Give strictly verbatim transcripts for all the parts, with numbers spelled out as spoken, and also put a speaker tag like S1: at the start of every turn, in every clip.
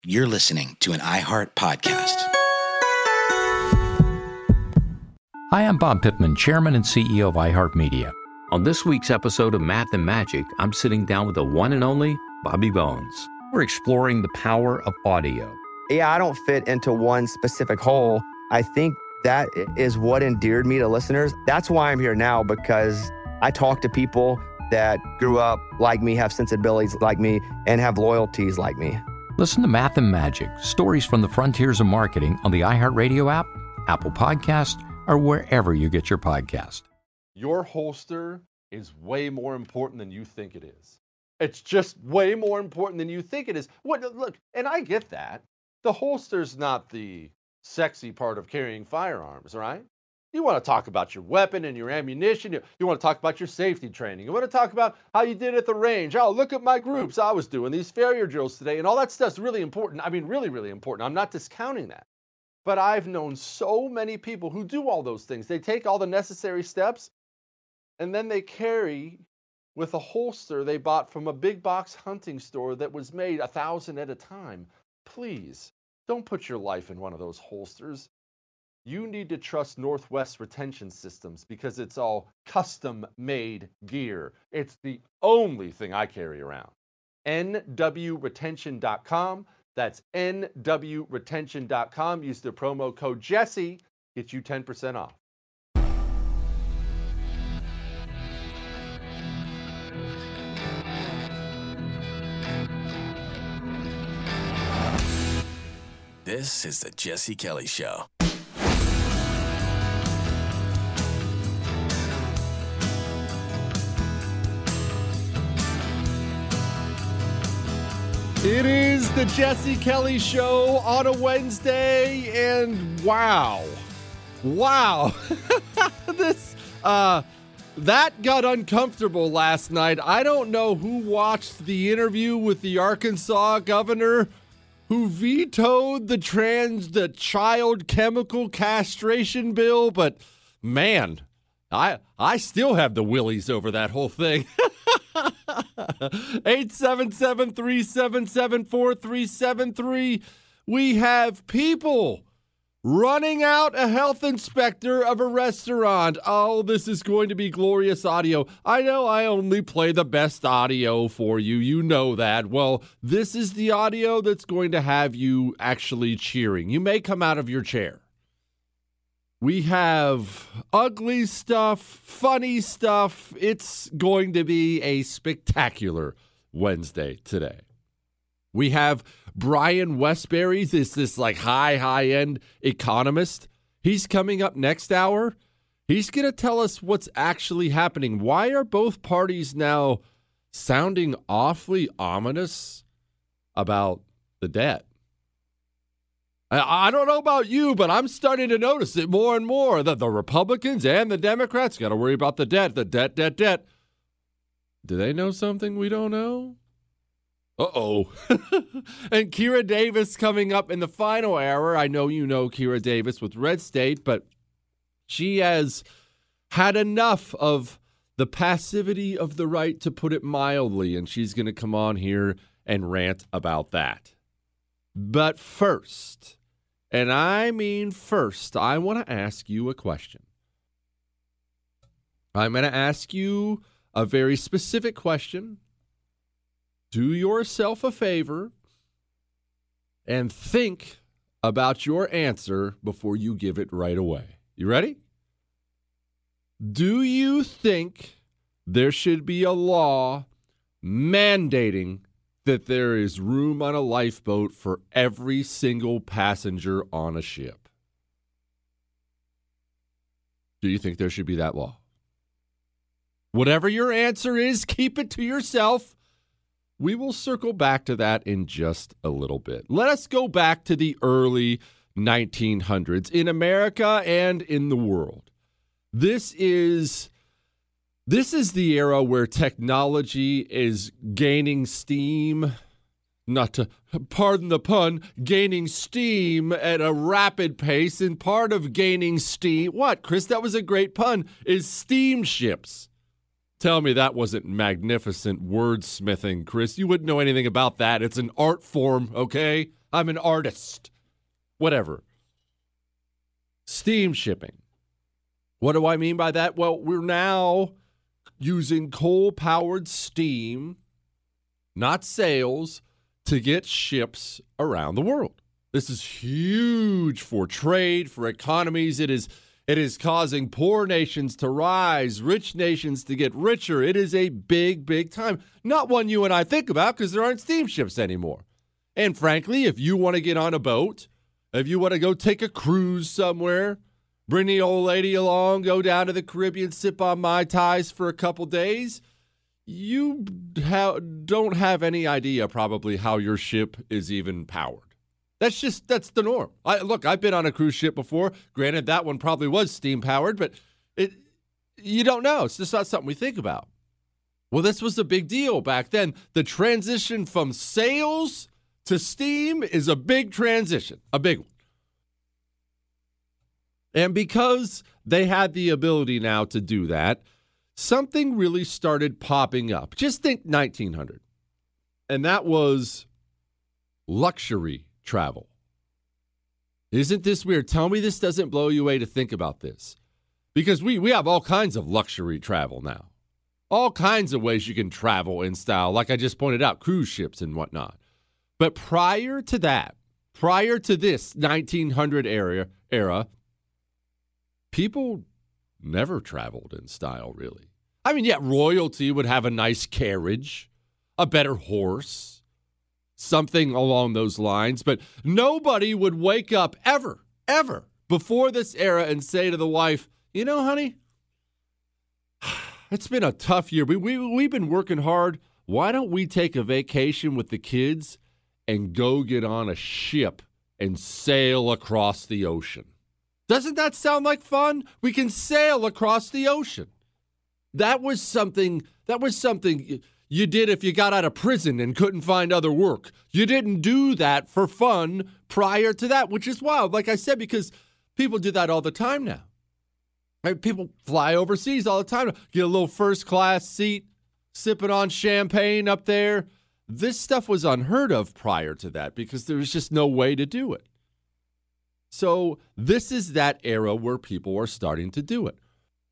S1: You're listening to an iHeart podcast.
S2: Hi, I'm Bob Pittman, Chairman and C E O of iHeartMedia. On this week's episode of Math and Magic, I'm sitting down with the one and only Bobby Bones. We're exploring the power of audio.
S3: Yeah, I don't fit into one specific hole. I think that is what endeared me to listeners. That's why I'm here now, because I talk to people that grew up like me, have sensibilities like me, and have loyalties like me.
S2: Listen to Math and Magic, stories from the frontiers of marketing on the iHeartRadio app, Apple Podcast, or wherever you get your podcast.
S4: Your holster is way more important than you think it is. It's just way more important than you think it is. What? Look, and I get that. The holster's not the sexy part of carrying firearms, right? You want to talk about your weapon and your ammunition. You, you want to talk about your safety training. You want to talk about how you did at the range. Oh, look at my groups. I was doing these failure drills today, and all that stuff's really important. I mean, really, really important. I'm not discounting that. But I've known so many people who do all those things. They take all the necessary steps, and then they carry with a holster they bought from a big box hunting store that was made a thousand at a time. Please, don't put your life in one of those holsters. You need to trust Northwest Retention Systems because it's all custom-made gear. It's the only thing I carry around. N W retention dot com. That's N W retention dot com. Use the promo code Jesse. Get you ten percent off.
S1: This is the Jesse Kelly Show.
S4: It is the Jesse Kelly Show on a Wednesday, and wow, wow, this, uh, that got uncomfortable last night. I don't know who watched the interview with the Arkansas governor who vetoed the trans, the child chemical castration bill, but man, I, I still have the willies over that whole thing. eight seven seven, three seven seven, four three seven three. We have people running out a health inspector of a restaurant. Oh, this is going to be glorious audio. I know I only play the best audio for you. You know that. Well, this is the audio that's going to have you actually cheering. You may come out of your chair. We have ugly stuff, funny stuff. It's going to be a spectacular Wednesday today. We have Brian Wesbury, this, this like high, high-end economist. He's coming up next hour. He's going to tell us what's actually happening. Why are both parties now sounding awfully ominous about the debt? I don't know about you, but I'm starting to notice it more and more that the Republicans and the Democrats got to worry about the debt, the debt, debt, debt. Do they know something we don't know? Uh-oh. And Kira Davis coming up in the final hour. I know you know Kira Davis with Red State, but she has had enough of the passivity of the right, to put it mildly, and she's going to come on here and rant about that. But first, and I mean first, I want to ask you a question. I'm going to ask you a very specific question. Do yourself a favor and think about your answer before you give it right away. You ready? Do you think there should be a law mandating that there is room on a lifeboat for every single passenger on a ship? Do you think there should be that law? Whatever your answer is, keep it to yourself. We will circle back to that in just a little bit. Let us go back to the early nineteen hundreds in America and in the world. This is This is the era where technology is gaining steam, not to, pardon the pun, gaining steam at a rapid pace. And part of gaining steam, what, Chris, that was a great pun, is steamships. Tell me that wasn't magnificent wordsmithing, Chris. You wouldn't know anything about that. It's an art form, okay?
S5: I'm an artist. Whatever. Steam shipping. What do I mean by that? Well, we're now using coal-powered steam, not sails, to get ships around the world. This is huge for trade, for economies. It is it is causing poor nations to rise, rich nations to get richer. It is a big, big time. Not one you and I think about because there aren't steamships anymore. And frankly, if you want to get on a boat, if you want to go take a cruise somewhere, bring the old lady along, go down to the Caribbean, sip on Mai Tais for a couple days, you ha- don't have any idea probably how your ship is even powered. That's just, that's the norm. I, look, I've been on a cruise ship before. Granted, that one probably was steam powered, but it, you don't know. It's just not something we think about. Well, this was a big deal back then. The transition from sails to steam is a big transition, a big one. And because they had the ability now to do that, something really started popping up. Just think nineteen hundred. And that was luxury travel. Isn't this weird? Tell me this doesn't blow you away to think about this. Because we, we have all kinds of luxury travel now. All kinds of ways you can travel in style, like I just pointed out, cruise ships and whatnot. But prior to that, prior to this nineteen hundred era, era, people never traveled in style, really. I mean, yeah, royalty would have a nice carriage, a better horse, something along those lines. But nobody would wake up ever, ever before this era and say to the wife, you know, honey, it's been a tough year. We, we, we've been working hard. Why don't we take a vacation with the kids and go get on a ship and sail across the ocean? Doesn't that sound like fun? We can sail across the ocean. That was something, that was something you did if you got out of prison and couldn't find other work. You didn't do that for fun prior to that, which is wild. Like I said, because people do that all the time now. Right? People fly overseas all the time. Get a little first class seat, sipping on champagne up there. This stuff was unheard of prior to that because there was just no way to do it. So this is that era where people are starting to do it.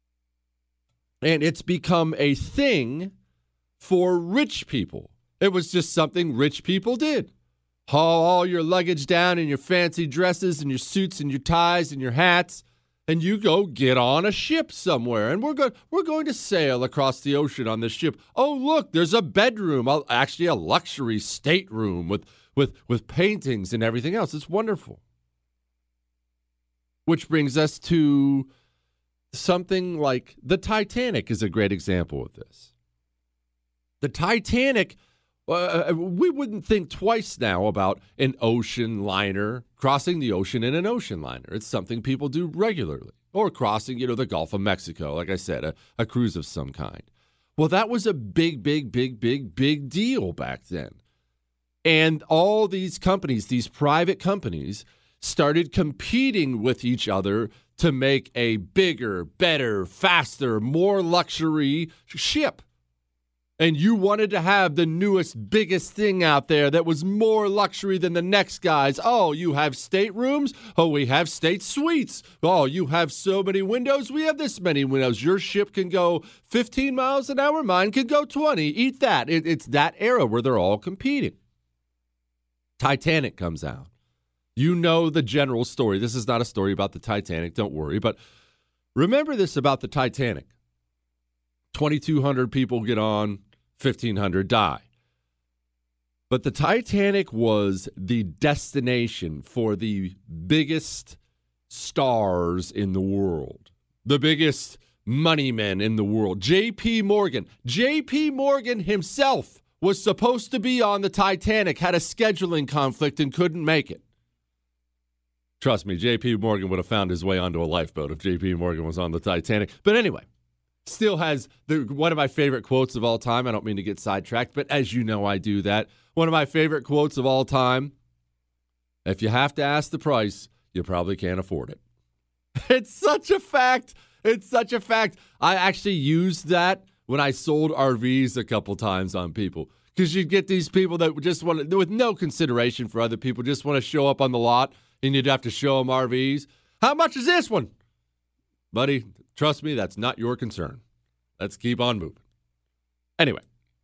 S5: And it's become a thing for rich people. It was just something rich people did. Haul all your luggage down in your fancy dresses and your suits and your ties and your hats, and you go get on a ship somewhere. And we're going we're going to sail across the ocean on this ship. Oh, look, there's a bedroom, actually a luxury stateroom with, with, with paintings and everything else. It's wonderful. Which brings us to something like the Titanic is a great example of this. The Titanic, uh, we wouldn't think twice now about an ocean liner, crossing the ocean in an ocean liner. It's something people do regularly. Or crossing, you know, the Gulf of Mexico, like I said, a, a cruise of some kind. Well, that was a big, big, big, big, big deal back then. And all these companies, these private companies, started competing with each other to make a bigger, better, faster, more luxury ship. And you wanted to have the newest, biggest thing out there that was more luxury than the next guy's. Oh, you have staterooms? Oh, we have state suites. Oh, you have so many windows? We have this many windows. Your ship can go fifteen miles an hour. Mine can go twenty. Eat that. It, it's that era where they're all competing. Titanic comes out. You know the general story. This is not a story about the Titanic, don't worry. But remember this about the Titanic. twenty-two hundred people get on, fifteen hundred die. But the Titanic was the destination for the biggest stars in the world, the biggest money men in the world. J P. Morgan. J P. Morgan himself was supposed to be on the Titanic, had a scheduling conflict and couldn't make it. Trust me, J P. Morgan would have found his way onto a lifeboat if J P. Morgan was on the Titanic. But anyway, still has the, one of my favorite quotes of all time. I don't mean to get sidetracked, but as you know, I do that. One of my favorite quotes of all time. If you have to ask the price, you probably can't afford it. It's such a fact. It's such a fact. I actually used that when I sold R Vs a couple times on people. Because you get these people that just want to, with no consideration for other people, just want to show up on the lot, and you'd have to show them R Vs. How much is this one? Buddy, trust me, that's not your concern. Let's keep on moving. Anyway,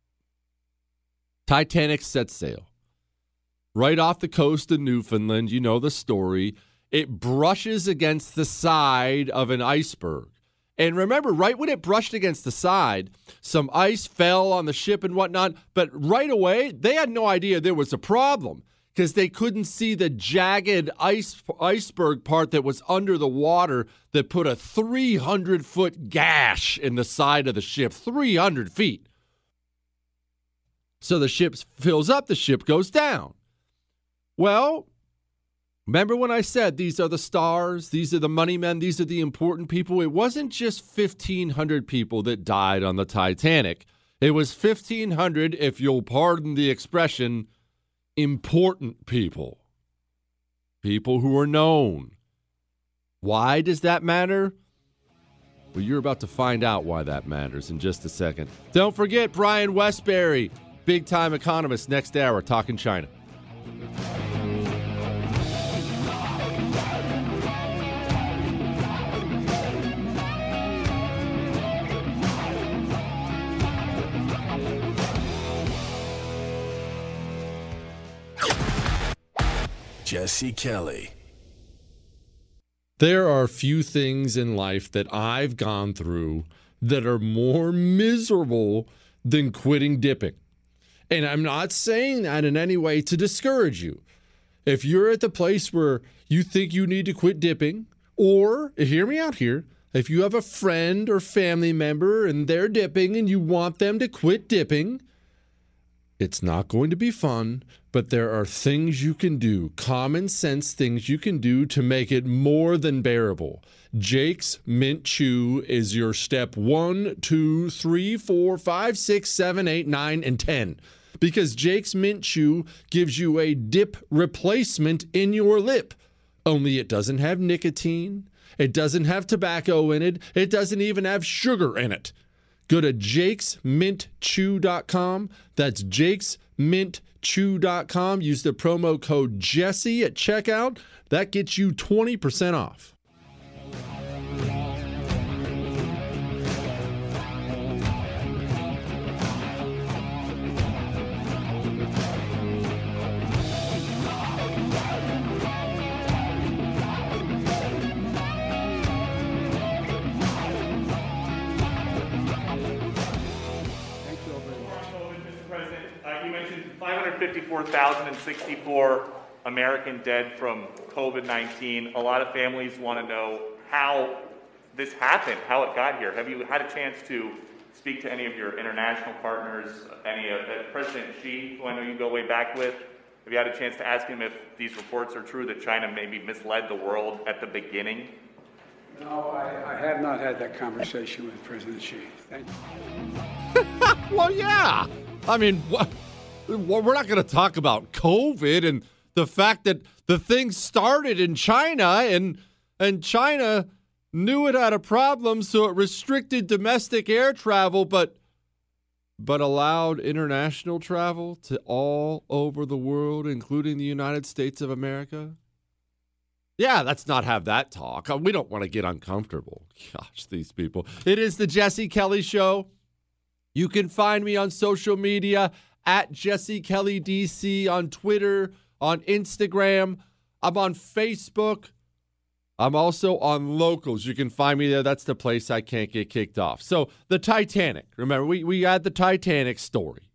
S5: Titanic sets sail. Right off the coast of Newfoundland, you know the story. It brushes against the side of an iceberg. And remember, right when it brushed against the side, some ice fell on the ship and whatnot. But right away, they had no idea there was a problem because they couldn't see the jagged ice iceberg part that was under the water that put a three hundred foot gash in the side of the ship, three hundred feet. So the ship fills up, the ship goes down. Well, remember when I said these are the stars, these are the money men, these are the important people? It wasn't just fifteen hundred people that died on the Titanic. It was fifteen hundred, if you'll pardon the expression, important people. People who are known. Why does that matter? Well, you're about to find out why that matters in just a second. Don't forget Brian Westbury, big-time economist, next hour, talking China.
S1: Jesse Kelly.
S5: There are few things in life that I've gone through that are more miserable than quitting dipping. And I'm not saying that in any way to discourage you. If you're at the place where you think you need to quit dipping, or, hear me out here, if you have a friend or family member and they're dipping and you want them to quit dipping, it's not going to be fun, but there are things you can do, common sense things you can do to make it more than bearable. Jake's Mint Chew is your step one, two, three, four, five, six, seven, eight, nine, and ten. Because Jake's Mint Chew gives you a dip replacement in your lip. Only it doesn't have nicotine, it doesn't have tobacco in it, it doesn't even have sugar in it. Go to jakes mint chew dot com. That's jakes mint chew dot com. Use the promo code Jesse at checkout. That gets you twenty percent off.
S6: five hundred fifty-four thousand sixty-four American dead from COVID nineteen. A lot of families want to know how this happened, how it got here. Have you had a chance to speak to any of your international partners, any of uh, President Xi, who I know you go way back with? Have you had a chance to ask him if these reports are true that China maybe misled the world at the beginning?
S7: No, I, I have not had that conversation with President Xi. Thank you.
S5: Well, yeah. I mean, what? Well, we're not going to talk about COVID and the fact that the thing started in China and and China knew it had a problem, so it restricted domestic air travel, but but allowed international travel to all over the world, including the United States of America. Yeah, let's not have that talk. We don't want to get uncomfortable. Gosh, these people. It is the Jesse Kelly Show. You can find me on social media at Jesse Kelly D C, on Twitter, on Instagram. I'm on Facebook. I'm also on Locals. You can find me there. That's the place I can't get kicked off. So the Titanic. Remember, we, we had the Titanic story.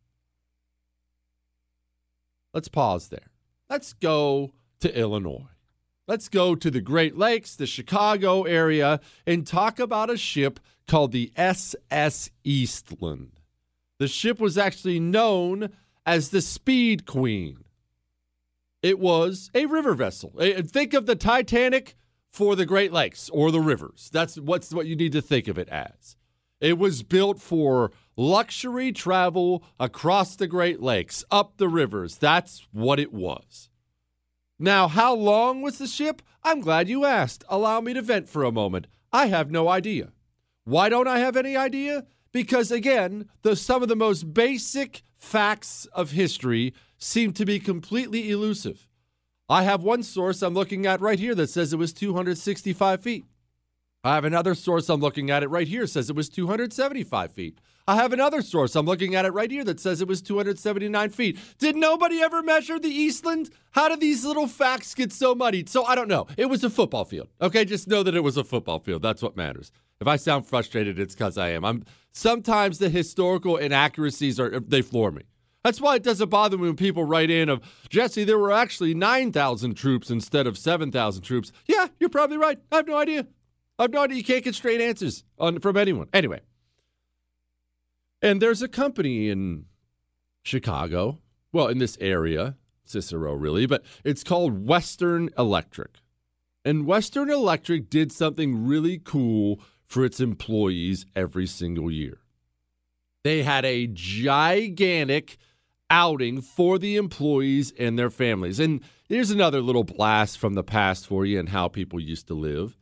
S5: Let's pause there. Let's go to Illinois. Let's go to the Great Lakes, the Chicago area, and talk about a ship called the S S Eastland. The ship was actually known as the Speed Queen. It was a river vessel. Think of the Titanic for the Great Lakes or the rivers. That's what's what you need to think of it as. It was built for luxury travel across the Great Lakes, up the rivers. That's what it was. Now, how long was the ship? I'm glad you asked. Allow me to vent for a moment. I have no idea. Why don't I have any idea? Because, again, the, some of the most basic facts of history seem to be completely elusive. I have one source I'm looking at right here that says it was two hundred sixty-five feet. I have another source I'm looking at it right here says it was two hundred seventy-five feet. I have another source I'm looking at it right here that says it was two hundred seventy-nine feet. Did nobody ever measure the Eastland? How did these little facts get so muddied? So I don't know. It was a football field. Okay, just know that it was a football field. That's what matters. If I sound frustrated, it's because I am. I'm sometimes the historical inaccuracies are they floor me. That's why it doesn't bother me when people write in of, Jesse, there were actually nine thousand troops instead of seven thousand troops. Yeah, you're probably right. I have no idea. I have no idea. You can't get straight answers on, from anyone. Anyway. And there's a company in Chicago, well, in this area, Cicero really, but it's called Western Electric. And Western Electric did something really cool for its employees every single year. They had a gigantic outing for the employees and their families. And here's another little blast from the past for you and how people used to live.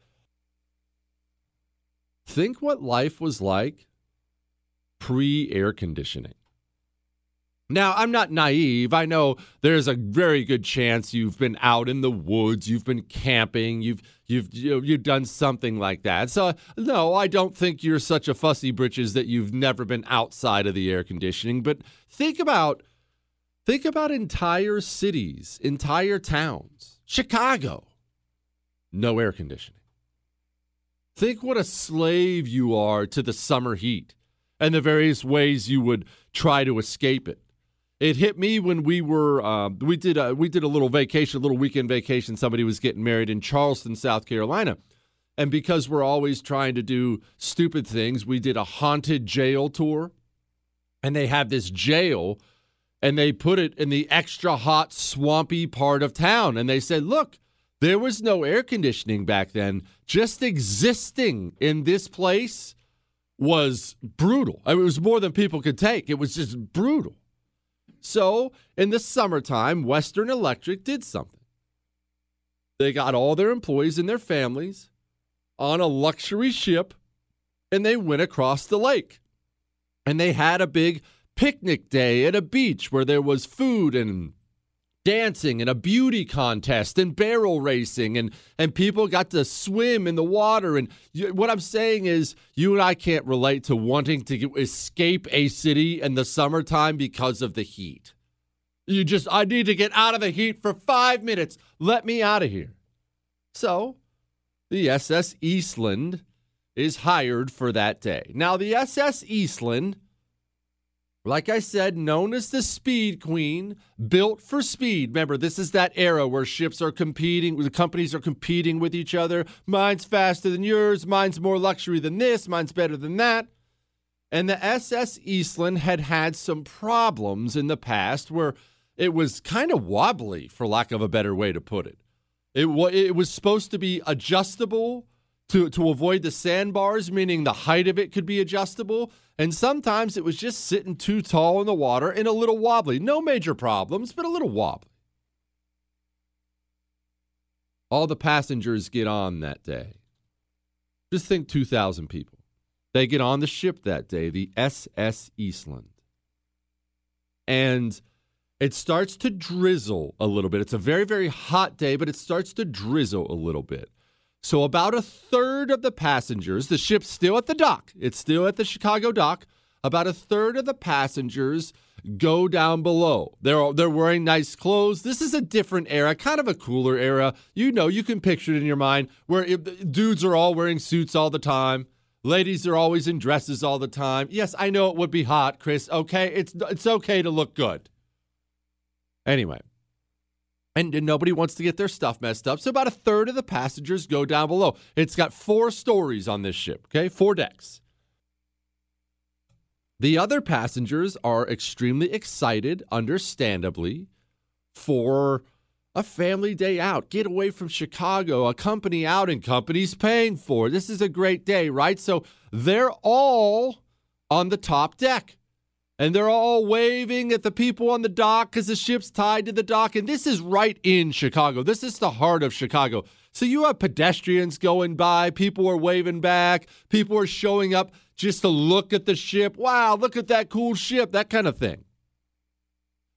S5: Think what life was like pre-air conditioning. Now, I'm not naive. I know there's a very good chance you've been out in the woods, you've been camping, you've you've you've done something like that. So, no, I don't think you're such a fussy britches that you've never been outside of the air conditioning. But think about think about entire cities, entire towns. Chicago, no air conditioning. Think what a slave you are to the summer heat and the various ways you would try to escape it. It hit me when we were uh, we did a, we did a little vacation, a little weekend vacation. Somebody was getting married in Charleston, South Carolina, and because we're always trying to do stupid things, we did a haunted jail tour, and they have this jail, and they put it in the extra hot, swampy part of town, and they said, "Look, there was no air conditioning back then. Just existing in this place was brutal. I mean, it was more than people could take. It was just brutal." So, in the summertime, Western Electric did something. They got all their employees and their families on a luxury ship, and they went across the lake. And they had a big picnic day at a beach where there was food and dancing and a beauty contest and barrel racing, and, and people got to swim in the water. And you, what I'm saying is you and I can't relate to wanting to get, escape a city in the summertime because of the heat. You just, I need to get out of the heat for five minutes. Let me out of here. So the S S Eastland is hired for that day. Now, the S S Eastland, like I said, known as the Speed Queen, built for speed. Remember, this is that era where ships are competing, the companies are competing with each other. Mine's faster than yours. Mine's more luxury than this. Mine's better than that. And the S S Eastland had had some problems in the past where it was kind of wobbly, for lack of a better way to put it. It, w- it was supposed to be adjustable to, to avoid the sandbars, meaning the height of it could be adjustable. And sometimes it was just sitting too tall in the water and a little wobbly. No major problems, but a little wobbly. All the passengers get on that day. Just think two thousand people. They get on the ship that day, the S S Eastland. And it starts to drizzle a little bit. It's a very, very hot day, but it starts to drizzle a little bit. So about a third of the passengers, the ship's still at the dock. It's still at the Chicago dock. About a third of the passengers go down below. They're they're wearing nice clothes. This is a different era, kind of a cooler era. You know, you can picture it in your mind where it, dudes are all wearing suits all the time. Ladies are always in dresses all the time. Yes, I know it would be hot, Chris. Okay, it's it's okay to look good. Anyway. And nobody wants to get their stuff messed up. So about a third of the passengers go down below. It's got four stories on this ship, okay? Four decks. The other passengers are extremely excited, understandably, for a family day out. Get away from Chicago, a company outing. Company's paying for it. This is a great day, right? So they're all on the top deck. And they're all waving at the people on the dock because the ship's tied to the dock. And this is right in Chicago. This is the heart of Chicago. So you have pedestrians going by. People are waving back. People are showing up just to look at the ship. Wow, look at that cool ship, that kind of thing.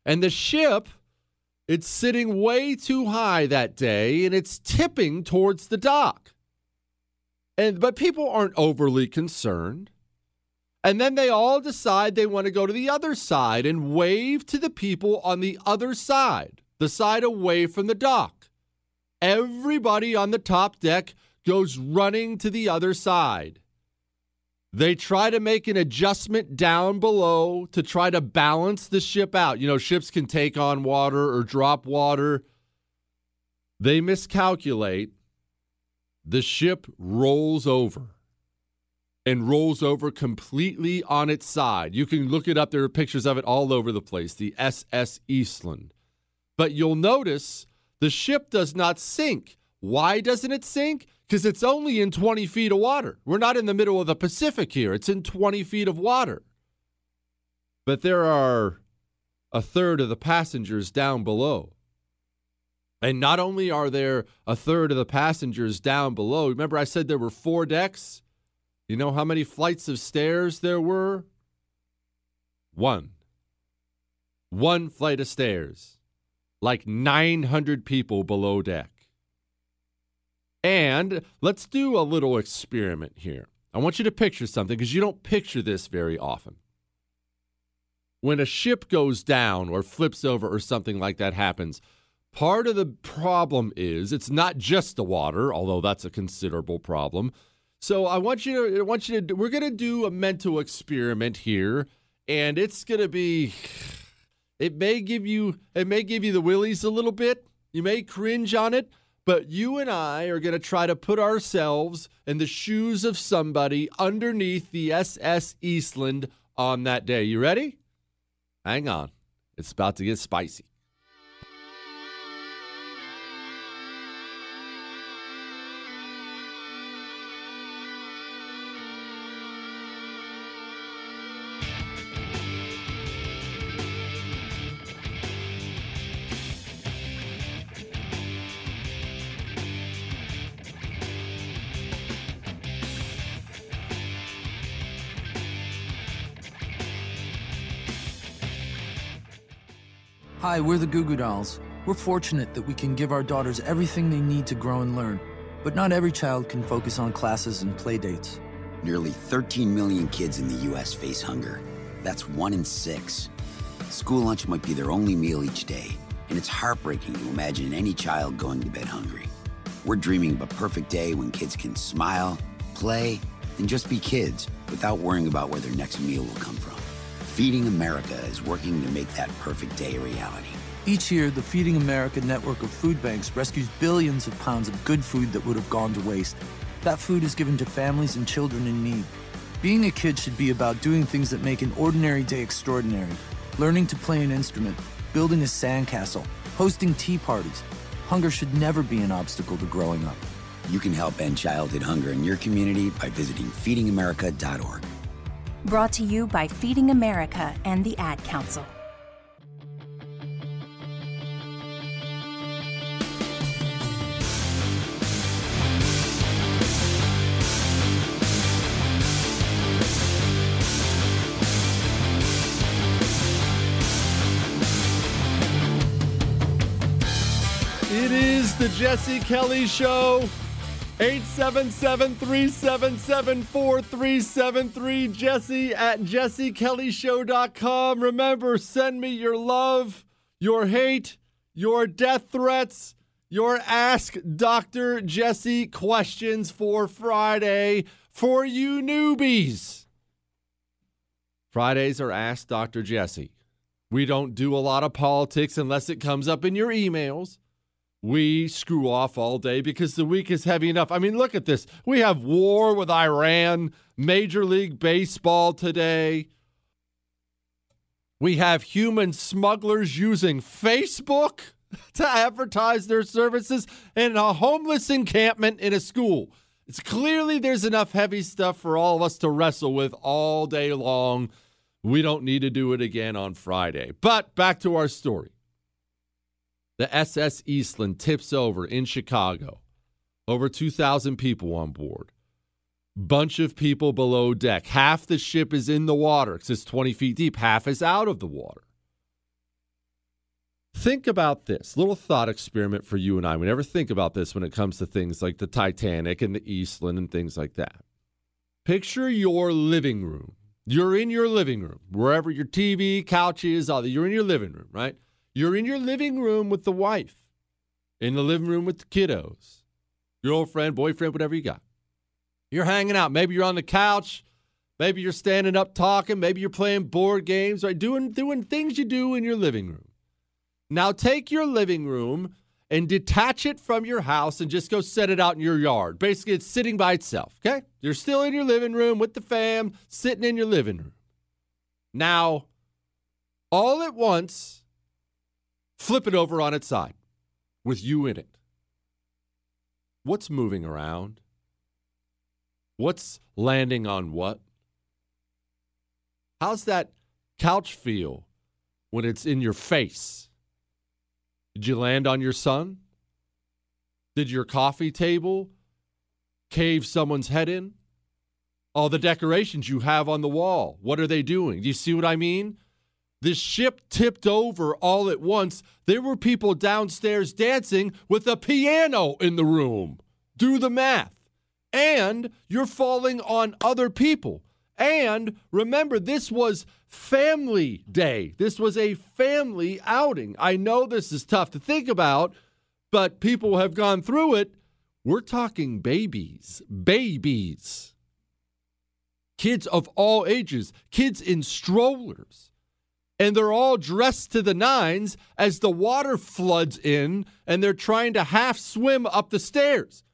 S5: And the ship, it's sitting way too high that day, and it's tipping towards the dock. And but people aren't overly concerned. And then they all decide they want to go to the other side and wave to the people on the other side, the side away from the dock. Everybody on the top deck goes running to the other side. They try to make an adjustment down below to try to balance the ship out. You know, ships can take on water or drop water. They miscalculate. The ship rolls over. And rolls over completely on its side. You can look it up. There are pictures of it all over the place, the S S Eastland. But you'll notice the ship does not sink. Why doesn't it sink? Because it's only in twenty feet of water. We're not in the middle of the Pacific here. It's in twenty feet of water. But there are a third of the passengers down below. And not only are there a third of the passengers down below, remember I said there were four decks? You know how many flights of stairs there were? One. One flight of stairs. Like nine hundred people below deck. And let's do a little experiment here. I want you to picture something because you don't picture this very often. When a ship goes down or flips over or something like that happens, part of the problem is it's not just the water, although that's a considerable problem. So I want you to, I want you to, we're going to do a mental experiment here, and it's going to be, it may give you, it may give you the willies a little bit. You may cringe on it, but you and I are going to try to put ourselves in the shoes of somebody underneath the S S Eastland on that day. You ready? Hang on. It's about to get spicy.
S8: Hi, we're the Goo Goo Dolls. We're fortunate that we can give our daughters everything they need to grow and learn. But not every child can focus on classes and play dates.
S9: Nearly thirteen million kids in the U S face hunger. That's one in six. School lunch might be their only meal each day, and it's heartbreaking to imagine any child going to bed hungry. We're dreaming of a perfect day when kids can smile, play, and just be kids without worrying about where their next meal will come from. Feeding America is working to make that perfect day a reality.
S8: Each year, the Feeding America network of food banks rescues billions of pounds of good food that would have gone to waste. That food is given to families and children in need. Being a kid should be about doing things that make an ordinary day extraordinary. Learning to play an instrument, building a sandcastle, hosting tea parties. Hunger should never be an obstacle to growing up.
S9: You can help end childhood hunger in your community by visiting feeding america dot org.
S10: Brought to you by Feeding America and the Ad Council.
S5: It is the Jesse Kelly Show. eight seven seven, three seven seven, four three seven three. Jesse at jesse kelly show dot com. Remember, send me your love, your hate, your death threats, your Ask Doctor Jesse questions for Friday for you newbies. Fridays are Ask Doctor Jesse. We don't do a lot of politics unless it comes up in your emails. We screw off all day because the week is heavy enough. I mean, look at this. We have war with Iran, Major League Baseball today. We have human smugglers using Facebook to advertise their services, and a homeless encampment in a school. It's clearly there's enough heavy stuff for all of us to wrestle with all day long. We don't need to do it again on Friday. But back to our story. The S S Eastland tips over in Chicago. Over two thousand people on board. Bunch of people below deck. Half the ship is in the water because it's twenty feet deep. Half is out of the water. Think about this little thought experiment for you and I. We never think about this when it comes to things like the Titanic and the Eastland and things like that. Picture your living room. You're in your living room, wherever your T V, couch is, all that. You're in your living room, right? You're in your living room with the wife, in the living room with the kiddos, girlfriend, boyfriend, whatever you got. You're hanging out. Maybe you're on the couch. Maybe you're standing up talking. Maybe you're playing board games, right? Doing, doing things you do in your living room. Now take your living room and detach it from your house and just go set it out in your yard. Basically, it's sitting by itself, okay? You're still in your living room with the fam, sitting in your living room. Now, all at once, flip it over on its side with you in it. What's moving around? What's landing on what? How's that couch feel when it's in your face? Did you land on your son? Did your coffee table cave someone's head in? All the decorations you have on the wall, what are they doing? Do you see what I mean? This ship tipped over all at once. There were people downstairs dancing with a piano in the room. Do the math. And you're falling on other people. And remember, this was family day. This was a family outing. I know this is tough to think about, but people have gone through it. We're talking babies, babies, kids of all ages, kids in strollers. And they're all dressed to the nines as the water floods in and they're trying to half swim up the stairs.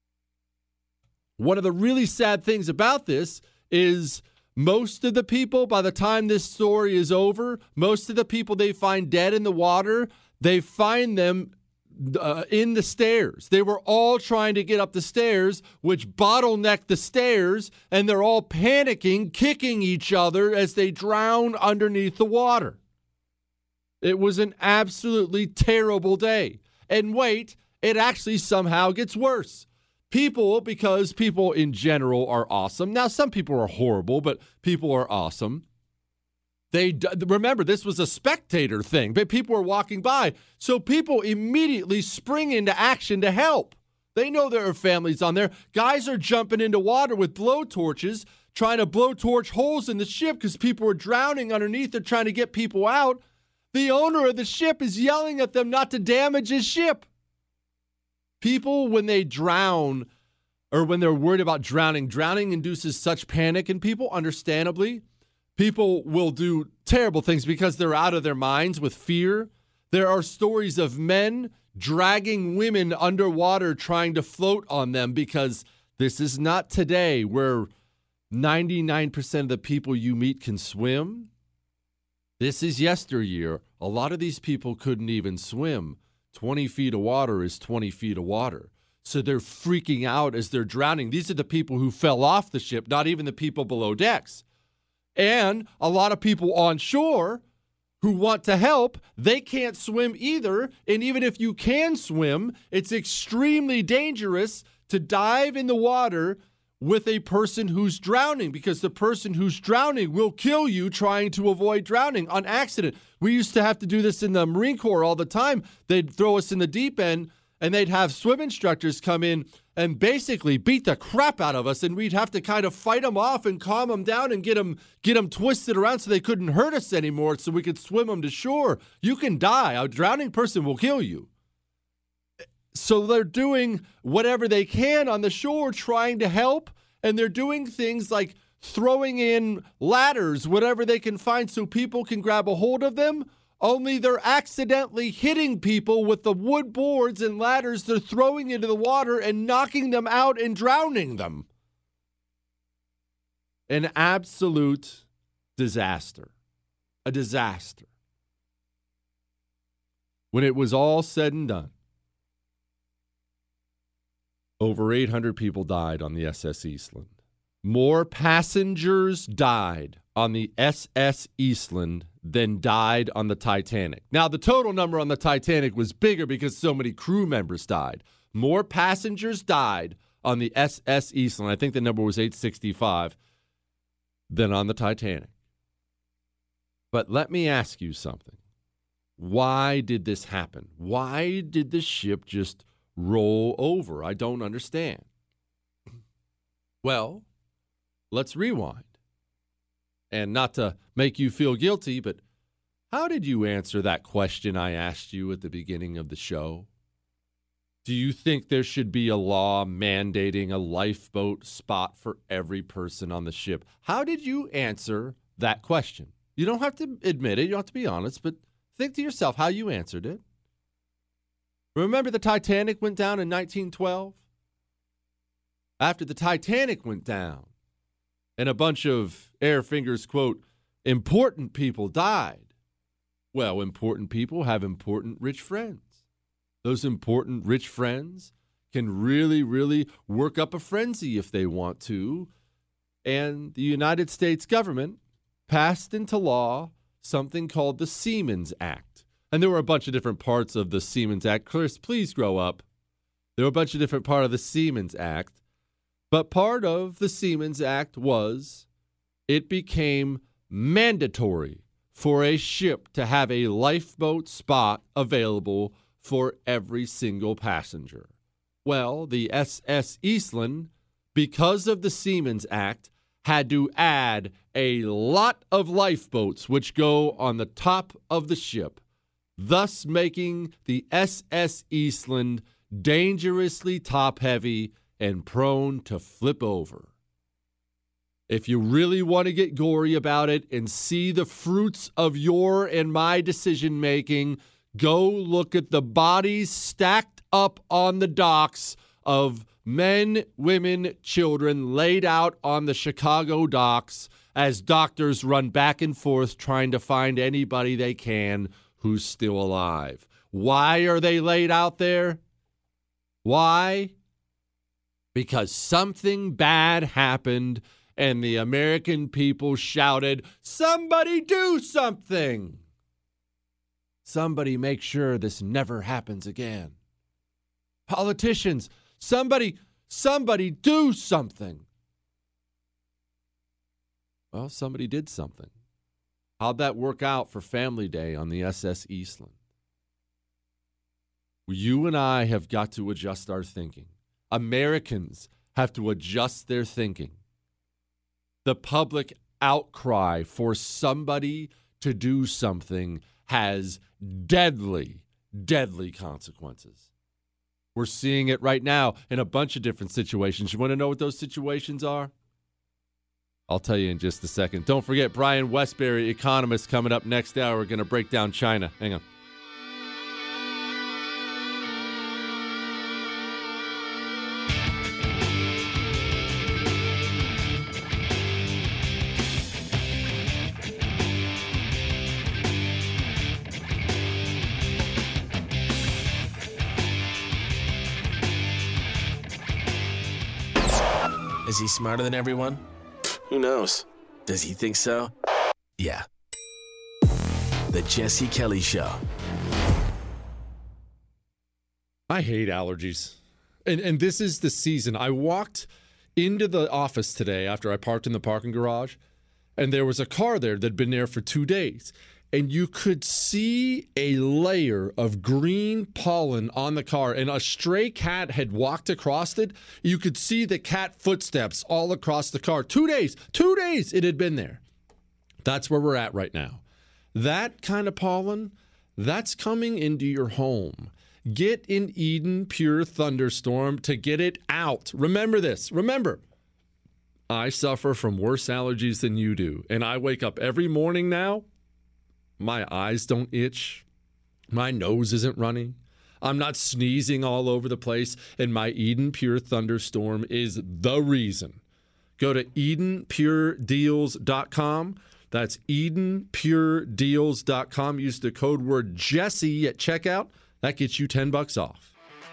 S5: One of the really sad things about this is most of the people, by the time this story is over, most of the people they find dead in the water, they find them uh, in the stairs. They were all trying to get up the stairs, which bottlenecked the stairs, and they're all panicking, kicking each other as they drown underneath the water. It was an absolutely terrible day. And wait, it actually somehow gets worse. People, because people in general are awesome. Now, some people are horrible, but people are awesome. They remember, this was a spectator thing, but people were walking by. So people immediately spring into action to help. They know there are families on there. Guys are jumping into water with blowtorches, trying to blowtorch holes in the ship because people are drowning underneath. They're trying to get people out. The owner of the ship is yelling at them not to damage his ship. People, when they drown or when they're worried about drowning, drowning induces such panic in people, understandably. People will do terrible things because they're out of their minds with fear. There are stories of men dragging women underwater trying to float on them because this is not today where ninety-nine percent of the people you meet can swim. This is yesteryear. A lot of these people couldn't even swim. twenty feet of water is twenty feet of water. So they're freaking out as they're drowning. These are the people who fell off the ship, not even the people below decks. And a lot of people on shore who want to help, they can't swim either. And even if you can swim, it's extremely dangerous to dive in the water with a person who's drowning, because the person who's drowning will kill you trying to avoid drowning on accident. We used to have to do this in the Marine Corps all the time. They'd throw us in the deep end, and they'd have swim instructors come in and basically beat the crap out of us, and we'd have to kind of fight them off and calm them down and get them, get them twisted around so they couldn't hurt us anymore so we could swim them to shore. You can die. A drowning person will kill you. So they're doing whatever they can on the shore trying to help, and they're doing things like throwing in ladders, whatever they can find so people can grab a hold of them, only they're accidentally hitting people with the wood boards and ladders they're throwing into the water and knocking them out and drowning them. An absolute disaster. A disaster. When it was all said and done, over eight hundred people died on the S S Eastland. More passengers died on the S S Eastland than died on the Titanic. Now, the total number on the Titanic was bigger because so many crew members died. More passengers died on the S S Eastland, I think the number was eight sixty-five, than on the Titanic. But let me ask you something. Why did this happen? Why did the ship just roll over? I don't understand. Well, let's rewind. And not to make you feel guilty, but how did you answer that question I asked you at the beginning of the show? Do you think there should be a law mandating a lifeboat spot for every person on the ship? How did you answer that question? You don't have to admit it. You don't have to be honest, but think to yourself how you answered it. Remember the Titanic went down in nineteen twelve? After the Titanic went down and a bunch of Airfinger's, quote, important people died. Well, important people have important rich friends. Those important rich friends can really, really work up a frenzy if they want to. And the United States government passed into law something called the Seamen's Act. And there were a bunch of different parts of the Seamen's Act. Chris, please grow up. There were a bunch of different parts of the Seamen's Act. But part of the Seamen's Act was it became mandatory for a ship to have a lifeboat spot available for every single passenger. Well, the S S Eastland, because of the Seamen's Act, had to add a lot of lifeboats which go on the top of the ship, thus making the S S Eastland dangerously top-heavy and prone to flip over. If you really want to get gory about it and see the fruits of your and my decision-making, go look at the bodies stacked up on the docks of men, women, children laid out on the Chicago docks as doctors run back and forth trying to find anybody they can who's still alive. Why are they laid out there? Why? Because something bad happened and the American people shouted, "Somebody do something! Somebody make sure this never happens again. Politicians, somebody, somebody do something." Well, somebody did something. How'd that work out for Family Day on the S S Eastland? You and I have got to adjust our thinking. Americans have to adjust their thinking. The public outcry for somebody to do something has deadly, deadly consequences. We're seeing it right now in a bunch of different situations. You want to know what those situations are? I'll tell you in just a second. Don't forget, Brian Westbury, economist, coming up next hour. We're going to break down China. Hang on.
S1: Is he smarter than everyone? Who knows? Does he think so? Yeah. The Jesse Kelly Show.
S5: I hate allergies. And and this is the season. I walked into the office today after I parked in the parking garage, and there was a car there that had been there for two days. And you could see a layer of green pollen on the car, and a stray cat had walked across it. You could see the cat footsteps all across the car. Two days, two days it had been there. That's where we're at right now. That kind of pollen, that's coming into your home. Get an Eden Pure Thunderstorm to get it out. Remember this. Remember, I suffer from worse allergies than you do, and I wake up every morning now. My eyes don't itch. My nose isn't running. I'm not sneezing all over the place. And my Eden Pure Thunderstorm is the reason. Go to Eden Pure Deals dot com. That's Eden Pure Deals dot com. Use the code word Jesse at checkout. That gets you ten bucks off.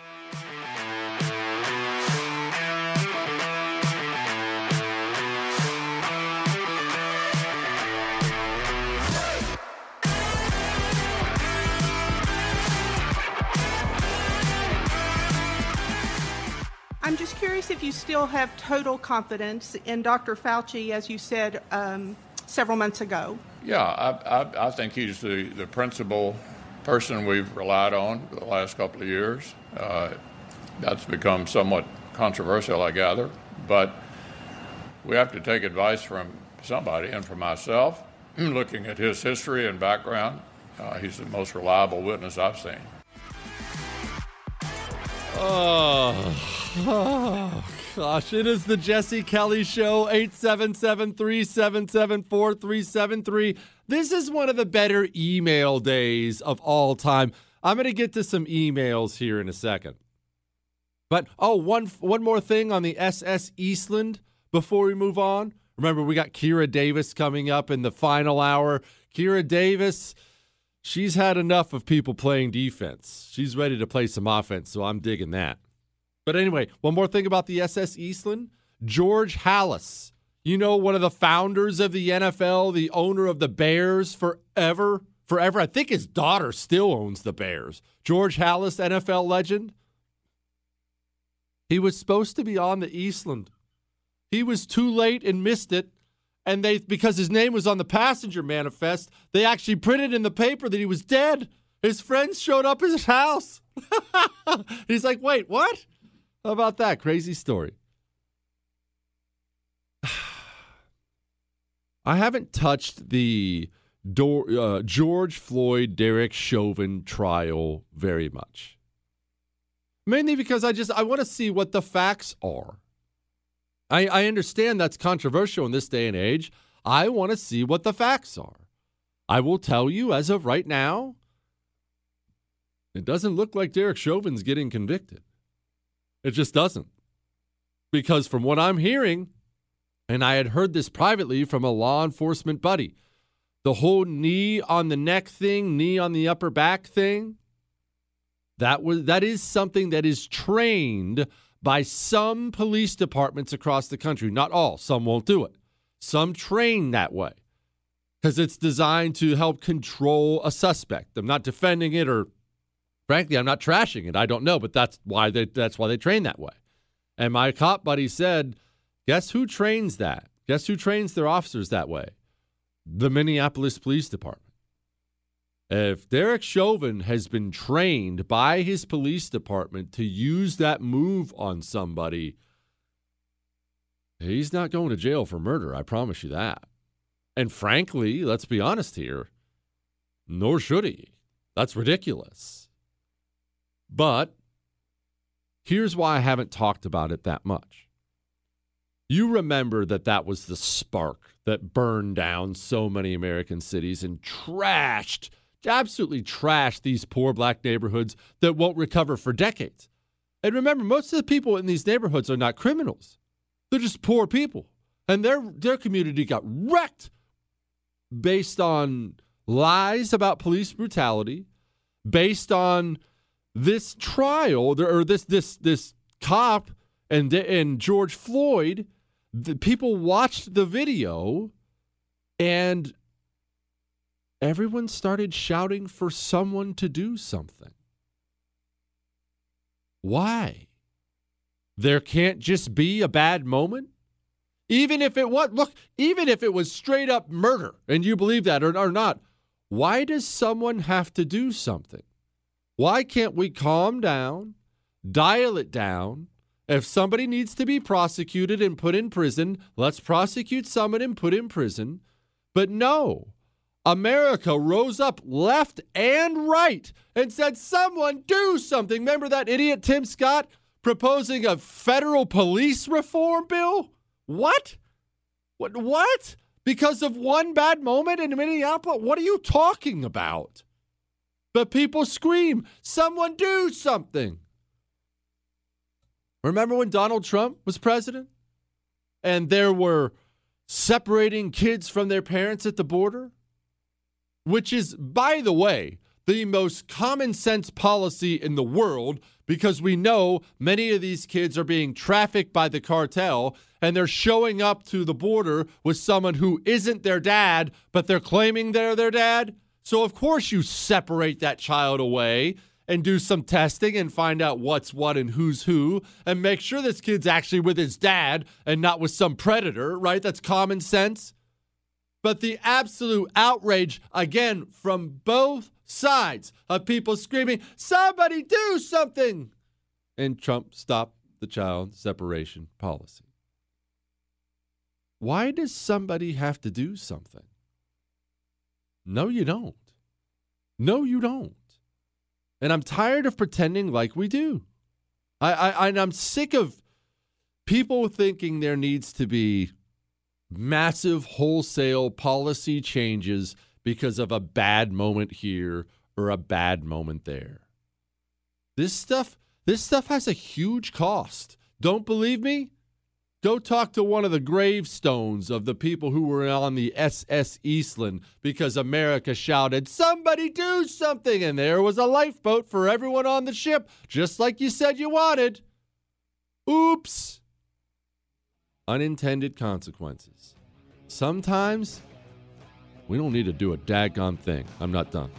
S11: I'm just curious if you still have total confidence in Doctor Fauci, as you said um, several months ago.
S12: Yeah, I, I, I think he's the, the principal person we've relied on for the last couple of years. Uh, that's become somewhat controversial, I gather, but we have to take advice from somebody, and from myself, looking at his history and background, uh, he's the most reliable witness I've seen.
S5: Oh, oh, gosh. It is the Jesse Kelly Show, eight seven seven, three seven seven, four three seven three. This is one of the better email days of all time. I'm going to get to some emails here in a second. But, oh, one, one more thing on the S S Eastland before we move on. Remember, we got Kira Davis coming up in the final hour. Kira Davis, she's had enough of people playing defense. She's ready to play some offense, so I'm digging that. But anyway, one more thing about the S S Eastland. George Halas, you know, one of the founders of the N F L, the owner of the Bears forever, forever. I think his daughter still owns the Bears. George Halas, N F L legend. He was supposed to be on the Eastland. He was too late and missed it. And they, because his name was on the passenger manifest, they actually printed in the paper that he was dead. His friends showed up at his house. He's like, wait, what? How about that? Crazy story. I haven't touched the Do- uh, George Floyd, Derek Chauvin trial very much. Mainly because I just, I want to see what the facts are. I, I understand that's controversial in this day and age. I want to see what the facts are. I will tell you, as of right now, it doesn't look like Derek Chauvin's getting convicted. It just doesn't. Because from what I'm hearing, and I had heard this privately from a law enforcement buddy, the whole knee on the neck thing, knee on the upper back thing, that was that is something that is trained by some police departments across the country. Not all. Some won't do it. Some train that way because it's designed to help control a suspect. I'm not defending it, or frankly, I'm not trashing it. I don't know, but that's why they that's why they train that way. And my cop buddy said, guess who trains that? Guess who trains their officers that way? The Minneapolis Police Department. If Derek Chauvin has been trained by his police department to use that move on somebody, he's not going to jail for murder. I promise you that. And frankly, let's be honest here, nor should he. That's ridiculous. But here's why I haven't talked about it that much. You remember that that was the spark that burned down so many American cities and trashed absolutely trash these poor black neighborhoods that won't recover for decades. And remember, most of the people in these neighborhoods are not criminals. They're just poor people. And their their community got wrecked based on lies about police brutality, based on this trial, or this this this cop and, and George Floyd. The people watched the video and everyone started shouting for someone to do something. Why? There can't just be a bad moment? Even if it was, look, even if it was straight up murder, and you believe that or, or not, why does someone have to do something? Why can't we calm down, dial it down? If somebody needs to be prosecuted and put in prison, let's prosecute someone and put in prison. But no. America rose up left and right and said, someone do something. Remember that idiot Tim Scott proposing a federal police reform bill? What? What? What? Because of one bad moment in Minneapolis? What are you talking about? But people scream, someone do something. Remember when Donald Trump was president and there were separating kids from their parents at the border? Which is, by the way, the most common sense policy in the world, because we know many of these kids are being trafficked by the cartel and they're showing up to the border with someone who isn't their dad, but they're claiming they're their dad. So, of course, you separate that child away and do some testing and find out what's what and who's who and make sure this kid's actually with his dad and not with some predator, right? That's common sense. But the absolute outrage, again, from both sides of people screaming, somebody do something. And Trump stopped the child separation policy. Why does somebody have to do something? No, you don't. No, you don't. And I'm tired of pretending like we do. I, I, and I'm sick of people thinking there needs to be massive wholesale policy changes because of a bad moment here or a bad moment there. This stuff, this stuff has a huge cost. Don't believe me? Go talk to one of the gravestones of the people who were on the S S Eastland because America shouted, somebody do something, and there was a lifeboat for everyone on the ship, just like you said you wanted. Oops. Unintended consequences. Sometimes we don't need to do a daggone thing. I'm not done.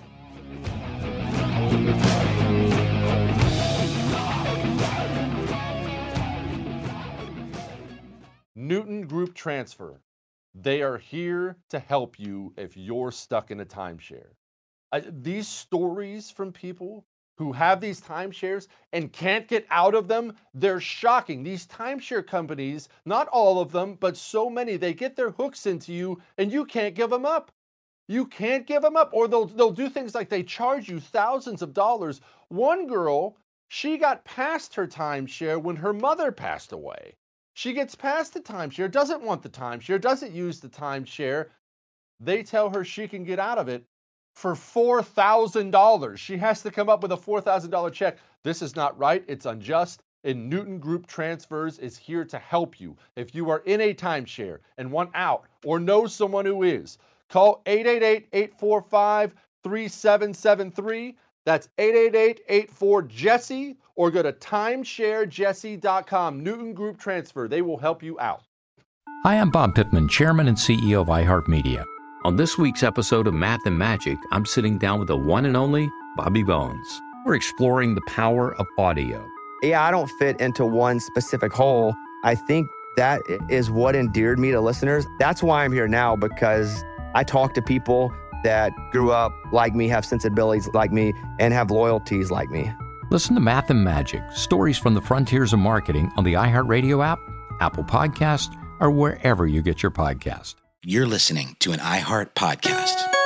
S4: Newton Group Transfer. They are here to help you if you're stuck in a timeshare. Uh, these stories from people who have these timeshares and can't get out of them, they're shocking. These timeshare companies, not all of them, but so many, they get their hooks into you and you can't give them up. You can't give them up. Or they'll, they'll do things like they charge you thousands of dollars. One girl, she got past her timeshare when her mother passed away. She gets past the timeshare, doesn't want the timeshare, doesn't use the timeshare. They tell her she can get out of it for four thousand dollars. She has to come up with a four thousand dollars check. This is not right. It's unjust. And Newton Group Transfers is here to help you. If you are in a timeshare and want out or know someone who is, call eight eight eight, eight four five, three seven seven three. That's eight eight eight, eight four, Jesse, or go to timeshare jesse dot com. Newton Group Transfer. They will help you out.
S2: Hi, I'm Bob Pittman, Chairman and C E O of iHeartMedia. On this week's episode of Math and Magic, I'm sitting down with the one and only Bobby Bones. We're exploring the power of audio.
S3: Yeah, I don't fit into one specific hole. I think that is what endeared me to listeners. That's why I'm here now, because I talk to people that grew up like me, have sensibilities like me, and have loyalties like me.
S2: Listen to Math and Magic, stories from the frontiers of marketing on the iHeartRadio app, Apple Podcast, or wherever you get your podcast.
S13: You're listening to an iHeart podcast.